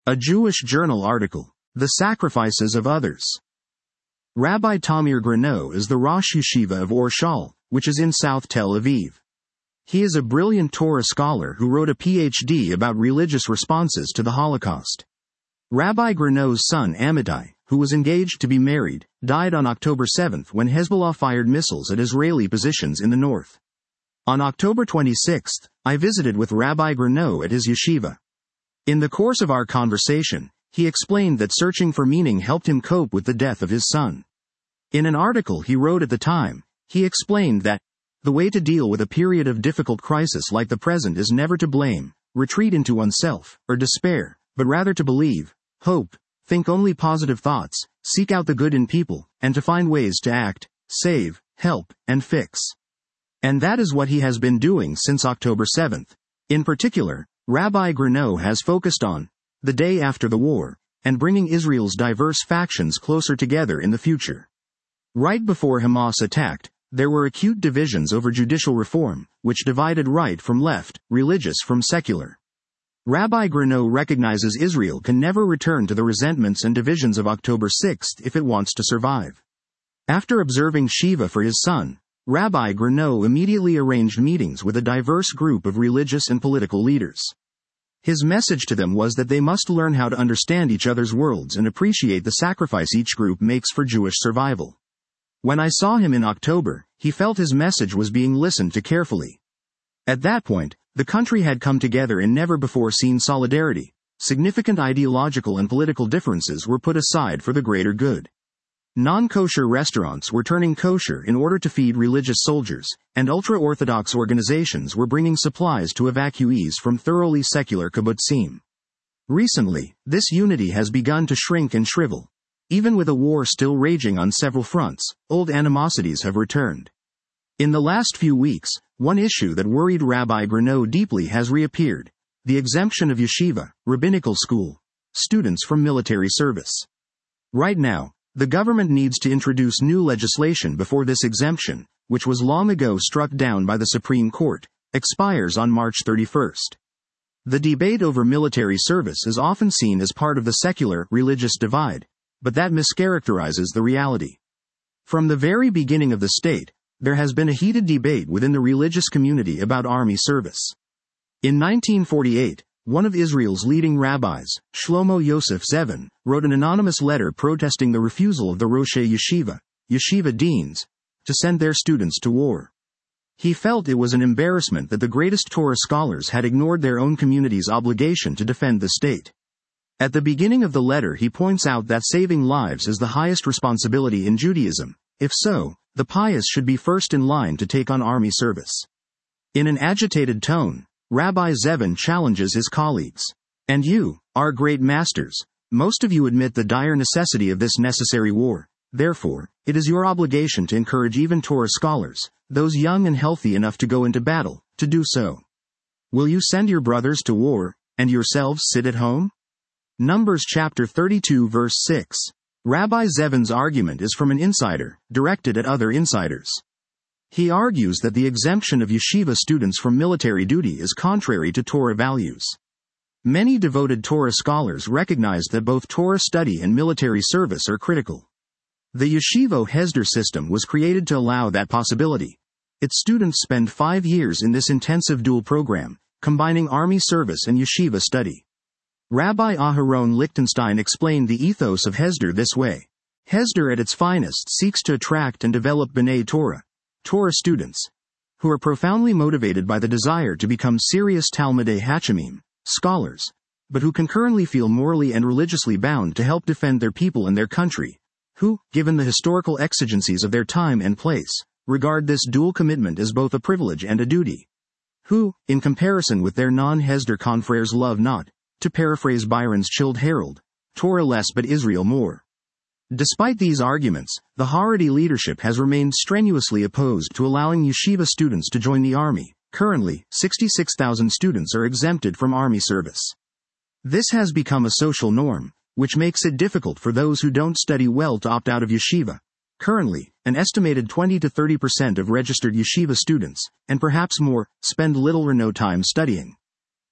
A Jewish Journal article. The Sacrifices of Others. Rabbi Tamir Grano is the Rosh Yeshiva of Or Shal, which is in South Tel Aviv. He is a brilliant Torah scholar who wrote a PhD about religious responses to the Holocaust. Rabbi Grano's son Amitai, who was engaged to be married, died on October 7 when Hezbollah fired missiles at Israeli positions in the north. On October 26, I visited with Rabbi Grano at his yeshiva. In the course of our conversation, he explained that searching for meaning helped him cope with the death of his son. In an article he wrote at the time, he explained that the way to deal with a period of difficult crisis like the present is never to blame, retreat into oneself, or despair, but rather to believe, hope, think only positive thoughts, seek out the good in people, and to find ways to act, save, help, and fix. And that is what he has been doing since October 7. In particular, Rabbi Grano has focused on the day after the war, and bringing Israel's diverse factions closer together in the future. Right before Hamas attacked, there were acute divisions over judicial reform, which divided right from left, religious from secular. Rabbi Grano recognizes Israel can never return to the resentments and divisions of October 6 if it wants to survive. After observing Shiva for his son, Rabbi Grano immediately arranged meetings with a diverse group of religious and political leaders. His message to them was that they must learn how to understand each other's worlds and appreciate the sacrifice each group makes for Jewish survival. When I saw him in October, he felt his message was being listened to carefully. At that point, the country had come together in never-before-seen solidarity. Significant ideological and political differences were put aside for the greater good. Non-kosher restaurants were turning kosher in order to feed religious soldiers, and ultra-Orthodox organizations were bringing supplies to evacuees from thoroughly secular kibbutzim. Recently, this unity has begun to shrink and shrivel. Even with a war still raging on several fronts, old animosities have returned. In the last few weeks, one issue that worried Rabbi Grano deeply has reappeared: the exemption of yeshiva, rabbinical school, students from military service. Right now, the government needs to introduce new legislation before this exemption, which was long ago struck down by the Supreme Court, expires on March 31. The debate over military service is often seen as part of the secular-religious divide, but that mischaracterizes the reality. From the very beginning of the state, there has been a heated debate within the religious community about army service. In 1948, one of Israel's leading rabbis, Shlomo Yosef Zevin, wrote an anonymous letter protesting the refusal of the Roshei Yeshiva, yeshiva deans, to send their students to war. He felt it was an embarrassment that the greatest Torah scholars had ignored their own community's obligation to defend the state. At the beginning of the letter he points out that saving lives is the highest responsibility in Judaism. If so, the pious should be first in line to take on army service. In an agitated tone, Rabbi Zevin challenges his colleagues. And you, our great masters, most of you admit the dire necessity of this necessary war. Therefore, it is your obligation to encourage even Torah scholars, those young and healthy enough to go into battle, to do so. Will you send your brothers to war, and yourselves sit at home? Numbers chapter 32 verse 6. Rabbi Zevin's argument is from an insider, directed at other insiders. He argues that the exemption of yeshiva students from military duty is contrary to Torah values. Many devoted Torah scholars recognize that both Torah study and military service are critical. The Yeshivo Hesder system was created to allow that possibility. Its students spend 5 years in this intensive dual program, combining army service and yeshiva study. Rabbi Aharon Lichtenstein explained the ethos of Hesder this way. Hesder at its finest seeks to attract and develop B'nai Torah, Torah students, who are profoundly motivated by the desire to become serious Talmidei Hachamim, scholars, but who concurrently feel morally and religiously bound to help defend their people and their country, who, given the historical exigencies of their time and place, regard this dual commitment as both a privilege and a duty, who, in comparison with their non-Hesder confreres, love not, to paraphrase Byron's Childe Harold, Torah less but Israel more. Despite these arguments, the Haredi leadership has remained strenuously opposed to allowing yeshiva students to join the army. Currently, 66,000 students are exempted from army service. This has become a social norm, which makes it difficult for those who don't study well to opt out of yeshiva. Currently, an estimated 20 to 30% of registered yeshiva students, and perhaps more, spend little or no time studying.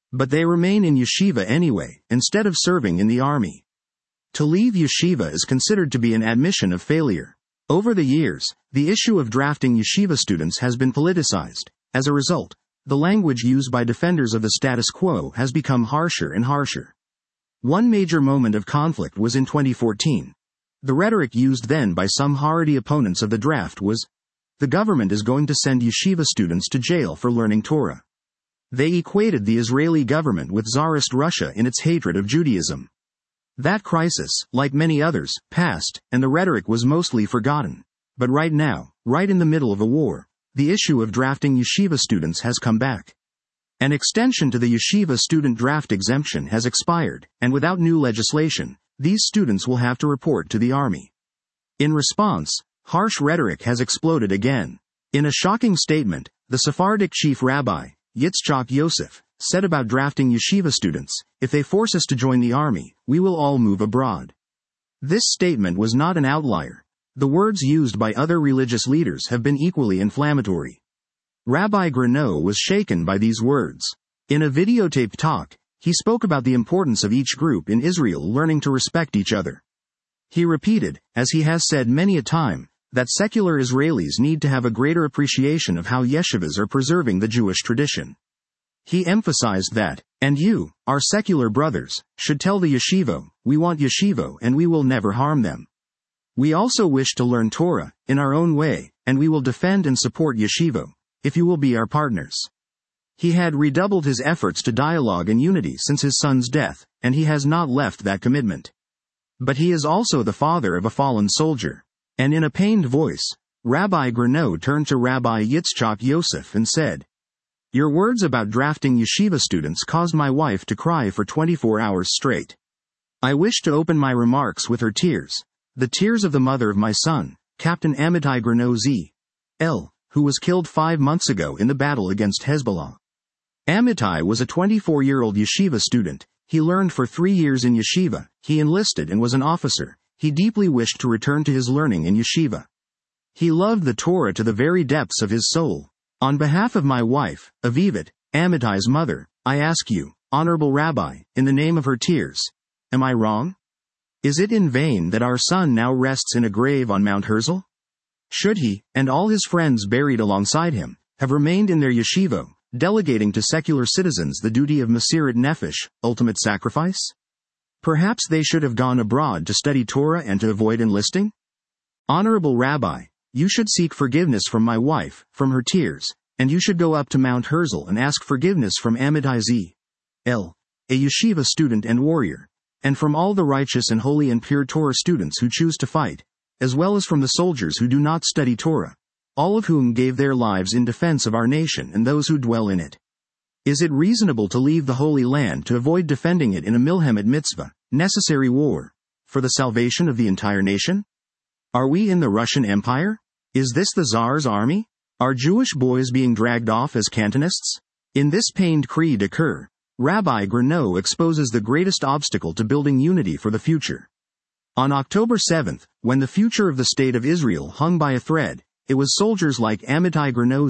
But they remain in yeshiva anyway, instead of serving in the army. To leave yeshiva is considered to be an admission of failure. Over the years, the issue of drafting yeshiva students has been politicized. As a result, the language used by defenders of the status quo has become harsher and harsher. One major moment of conflict was in 2014. The rhetoric used then by some Haredi opponents of the draft was, the government is going to send yeshiva students to jail for learning Torah. They equated the Israeli government with Tsarist Russia in its hatred of Judaism. That crisis, like many others, passed, and the rhetoric was mostly forgotten. But right now, right in the middle of a war, the issue of drafting yeshiva students has come back. An extension to the yeshiva student draft exemption has expired, and without new legislation, these students will have to report to the army. In response, harsh rhetoric has exploded again. In a shocking statement, the Sephardic chief rabbi, Yitzchak Yosef, said about drafting yeshiva students, if they force us to join the army, we will all move abroad. This statement was not an outlier. The words used by other religious leaders have been equally inflammatory. Rabbi Grano was shaken by these words. In a videotaped talk, he spoke about the importance of each group in Israel learning to respect each other. He repeated, as he has said many a time, that secular Israelis need to have a greater appreciation of how yeshivas are preserving the Jewish tradition. He emphasized that, and you, our secular brothers, should tell the yeshivo, we want yeshivo and we will never harm them. We also wish to learn Torah, in our own way, and we will defend and support yeshivo, if you will be our partners. He had redoubled his efforts to dialogue and unity since his son's death, and he has not left that commitment. But he is also the father of a fallen soldier. And in a pained voice, Rabbi Grano turned to Rabbi Yitzchak Yosef and said, your words about drafting yeshiva students caused my wife to cry for 24 hours straight. I wish to open my remarks with her tears, the tears of the mother of my son, Captain Amitai Grano Z.L., who was killed 5 months ago in the battle against Hezbollah. Amitai was a 24-year-old yeshiva student. He learned for 3 years in yeshiva, he enlisted and was an officer. He deeply wished to return to his learning in yeshiva. He loved the Torah to the very depths of his soul. On behalf of my wife, Avivat, Amitai's mother, I ask you, Honorable Rabbi, in the name of her tears, am I wrong? Is it in vain that our son now rests in a grave on Mount Herzl? Should he, and all his friends buried alongside him, have remained in their yeshivo, delegating to secular citizens the duty of Mesirat Nefesh, ultimate sacrifice? Perhaps they should have gone abroad to study Torah and to avoid enlisting? Honorable Rabbi, you should seek forgiveness from my wife, from her tears, and you should go up to Mount Herzl and ask forgiveness from Amitai Z.L., a yeshiva student and warrior, and from all the righteous and holy and pure Torah students who choose to fight, as well as from the soldiers who do not study Torah, all of whom gave their lives in defense of our nation and those who dwell in it. Is it reasonable to leave the Holy Land to avoid defending it in a milhemet mitzvah, necessary war, for the salvation of the entire nation? Are we in the Russian Empire? Is this the Tsar's army? Are Jewish boys being dragged off as Cantonists? In this pained cri de coeur, Rabbi Grano exposes the greatest obstacle to building unity for the future. On October 7th, when the future of the State of Israel hung by a thread, it was soldiers like Amitai Grano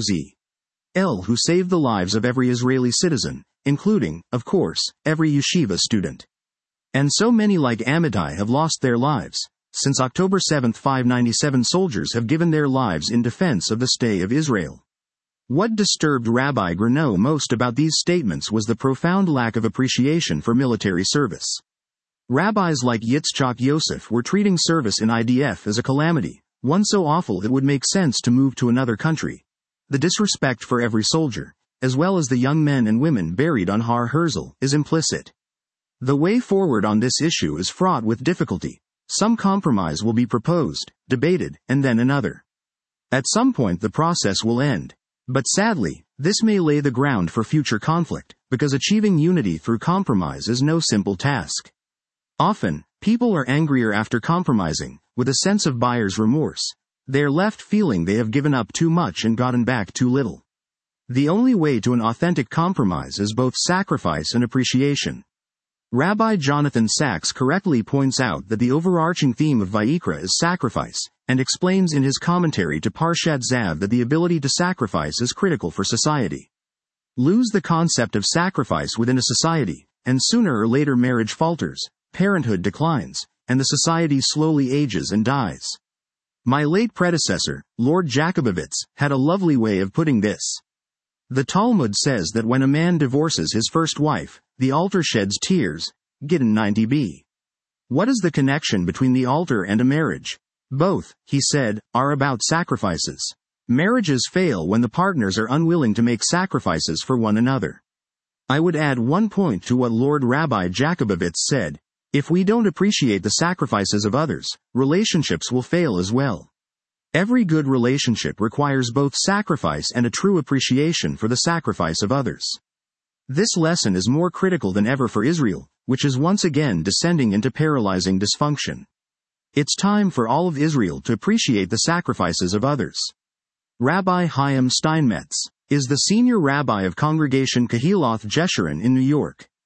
Z.L. who saved the lives of every Israeli citizen, including, of course, every yeshiva student. And so many like Amitai have lost their lives. Since October 7, 597 soldiers have given their lives in defense of the State of Israel. What disturbed Rabbi Grano most about these statements was the profound lack of appreciation for military service. Rabbis like Yitzchak Yosef were treating service in IDF as a calamity, one so awful it would make sense to move to another country. The disrespect for every soldier, as well as the young men and women buried on Har Herzl, is implicit. The way forward on this issue is fraught with difficulty. Some compromise will be proposed, debated, and then another. At some point the process will end. But sadly, this may lay the ground for future conflict, because achieving unity through compromise is no simple task. Often, people are angrier after compromising, with a sense of buyer's remorse. They are left feeling they have given up too much and gotten back too little. The only way to an authentic compromise is both sacrifice and appreciation. Rabbi Jonathan Sachs correctly points out that the overarching theme of Vayikra is sacrifice, and explains in his commentary to Parshat Zav that the ability to sacrifice is critical for society. lose the concept of sacrifice within a society, and sooner or later marriage falters, parenthood declines, and the society slowly ages and dies. My late predecessor, Lord Jakubowicz, had a lovely way of putting this. The Talmud says that when a man divorces his first wife, the altar sheds tears. Gittin 90b. What is the connection between the altar and a marriage? Both, he said, are about sacrifices. Marriages fail when the partners are unwilling to make sacrifices for one another. I would add one point to what Lord Rabbi Jakubowicz said. If we don't appreciate the sacrifices of others, relationships will fail as well. Every good relationship requires both sacrifice and a true appreciation for the sacrifice of others. This lesson is more critical than ever for Israel, which is once again descending into paralyzing dysfunction. It's time for all of Israel to appreciate the sacrifices of others. Rabbi Chaim Steinmetz is the senior rabbi of Congregation Kehiloth Jeshurun in New York.